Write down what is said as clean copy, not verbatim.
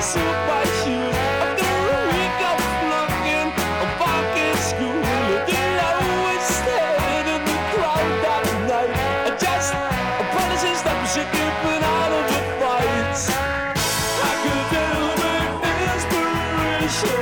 suit my shoes. After a week of flunking, I'm back in school. The lowest head in the crowd that night. I just apprentices that was keeping out of the fights. I could do with inspiration.